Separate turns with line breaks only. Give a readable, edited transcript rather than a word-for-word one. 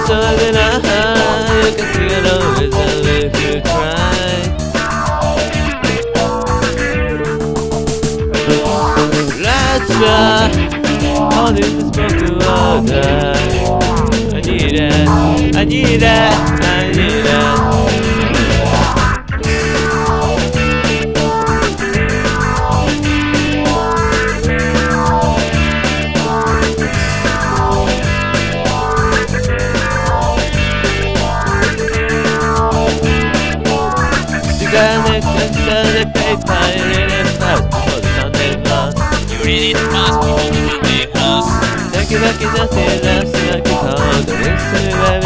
so that you can see it always if you try. Let's hold in the spoken water. I need it, I need it, I need it. The paper really fast before the Sunday lost.
You read it fast before the Monday lost.
Thank you, nothing left like a call. Don't listen to me, baby.